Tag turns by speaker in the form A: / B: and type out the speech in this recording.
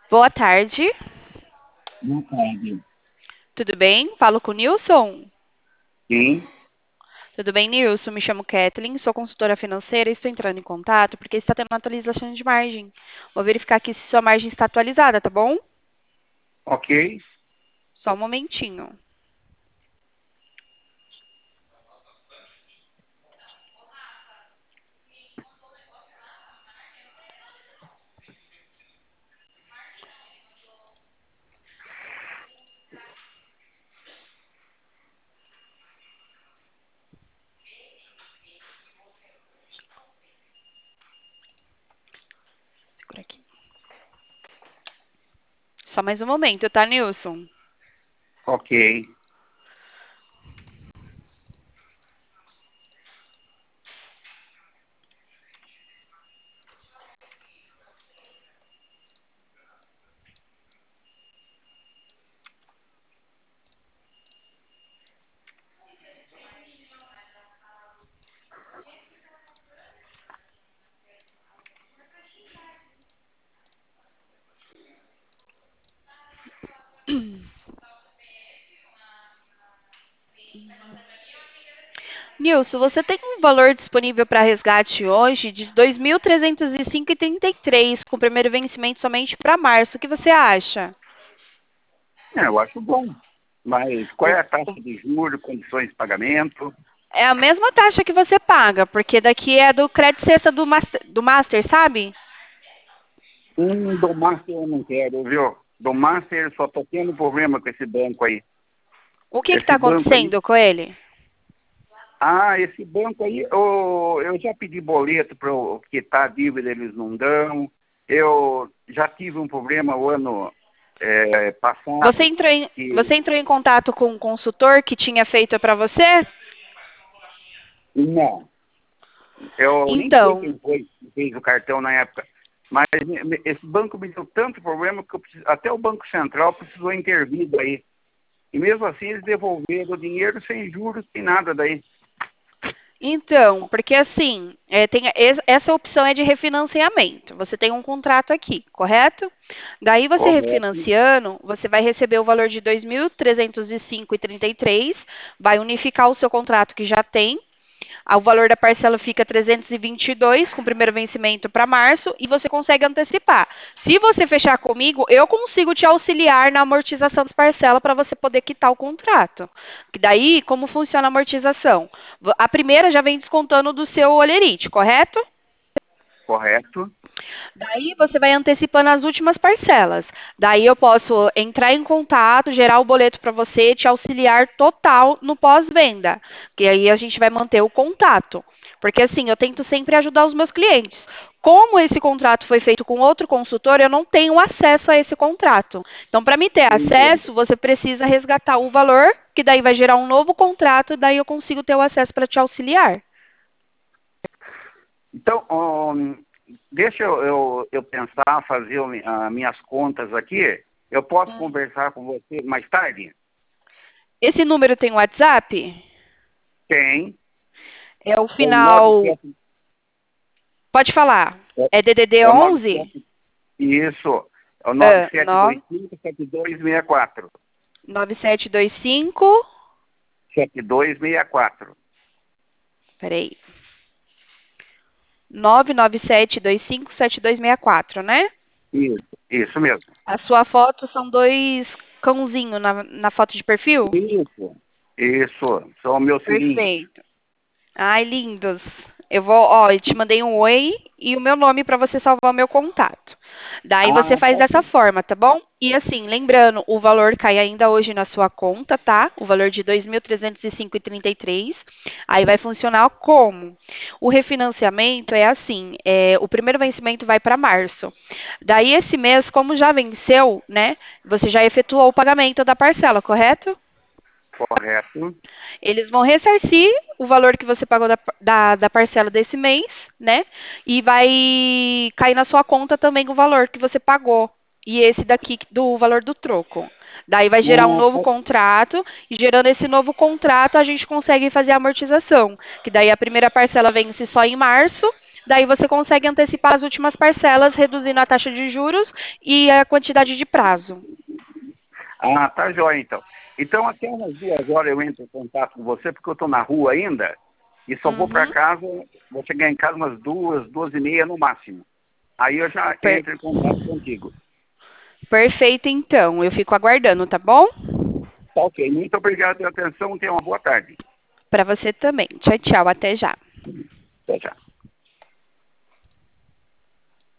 A: Boa tarde,
B: Boa tarde.
A: tudo bem? Falo com o Nilson?
B: Sim,
A: Tudo bem, Nilson? Me chamo Kathleen, sou consultora financeira e estou entrando em contato porque está tendo uma atualização de margem. Vou verificar aqui se sua margem está atualizada, tá bom?
B: ok.
A: Só um momentinho. Segura aqui. Só mais um momento, tá, Nilson?
B: Ok.
A: Nilson, você tem um valor disponível para resgate hoje de 2.305,33, com o primeiro vencimento somente para março. O que você acha?
B: Eu acho bom. Mas qual é
A: O-
B: a taxa de juros, condições de pagamento?
A: É a mesma taxa que você paga, porque daqui é do crédito sexta do Master, sabe?
B: Do Master eu não quero, viu? Do Master só tô tendo problema com esse banco aí.
A: O que está
B: Esse banco aí.
A: acontecendo com ele?
B: Esse banco aí, eu já pedi boleto para quitar a dívida, eles não dão. Eu já tive um problema o ano
A: Você
B: passado,
A: entrou em,
B: que
A: você entrou em contato com um consultor que tinha feito para você?
B: não. Eu nem sei
A: Então,
B: quem foi que fez o cartão na época, mas esse banco me deu tanto problema que até o Banco Central precisou intervir daí. E mesmo assim eles devolveram o dinheiro sem juros, sem nada daí.
A: porque assim, essa opção é de refinanciamento. Você tem um contrato aqui, correto? Daí você
B: Correto.
A: refinanciando, você vai receber o valor de 2.305,33, vai unificar o seu contrato que já tem. O valor da parcela fica 322, com o primeiro vencimento para março, e você consegue antecipar. Se você fechar comigo, eu consigo te auxiliar na amortização das parcelas para você poder quitar o contrato. Que daí, como funciona a amortização? A primeira já vem descontando do seu olerite, correto?
B: Correto.
A: Daí você vai antecipando as últimas parcelas. Daí eu posso entrar em contato, gerar o boleto para você, te auxiliar total no pós-venda. Que aí a gente vai manter o contato. Porque assim, eu tento sempre ajudar os meus clientes. Como esse contrato foi feito com outro consultor, eu não tenho acesso a esse contrato. Então, para me ter
B: Eu entendo.
A: acesso, você precisa resgatar o valor, que daí vai gerar um novo contrato, e daí eu consigo ter o acesso para te auxiliar.
B: Então, deixa eu pensar, fazer as minhas contas aqui. Eu posso conversar com você mais tarde?
A: Esse número tem WhatsApp?
B: Tem.
A: É o
B: É o
A: final.
B: 97,
A: Pode falar.
B: é,
A: É DDD
B: é o
A: 11?
B: 97, isso. É o
A: Ah,
B: 9725-7264.
A: 9725.
B: 7264.
A: Peraí. 997257264, né?
B: Isso mesmo.
A: A sua foto são dois cãozinhos na foto de perfil?
B: Isso. São meus filhinhos.
A: Perfeito. Ai, lindos. Eu te mandei um oi e o meu nome para você salvar o meu contato. Daí você
B: Tá
A: faz dessa
B: bom.
A: forma, tá bom? E assim, lembrando, o valor cai ainda hoje na sua conta, tá? O valor de 2.305,33. Aí vai funcionar como? O refinanciamento é assim, o primeiro vencimento vai para março. Daí esse mês, como já venceu, né? Você já efetuou o pagamento da parcela, correto?
B: Correto.
A: Eles vão ressarcir o valor que você pagou da parcela desse mês, né? E vai cair na sua conta também o valor que você pagou. E esse daqui do valor do troco. Daí vai gerar um
B: Ah,
A: novo
B: tá.
A: contrato, e gerando esse novo contrato, a gente consegue fazer a amortização. Que daí a primeira parcela vence só em março, Daí você consegue antecipar as últimas parcelas, reduzindo a taxa de juros e a quantidade de prazo.
B: Ah, tá jóia, então. Então, até umas 2 horas eu entro em contato com você, porque eu estou na rua ainda, e só vou para
A: Uhum.
B: casa, vou chegar em casa umas 2, 2h30 no máximo. Aí eu já
A: Per-
B: entro em contato contigo.
A: Perfeito, então. Eu fico aguardando, tá bom?
B: Tá ok. Muito obrigado pela atenção. Tenha uma boa tarde.
A: Para você também. Tchau, tchau. Até já.
B: Tchau, tchau.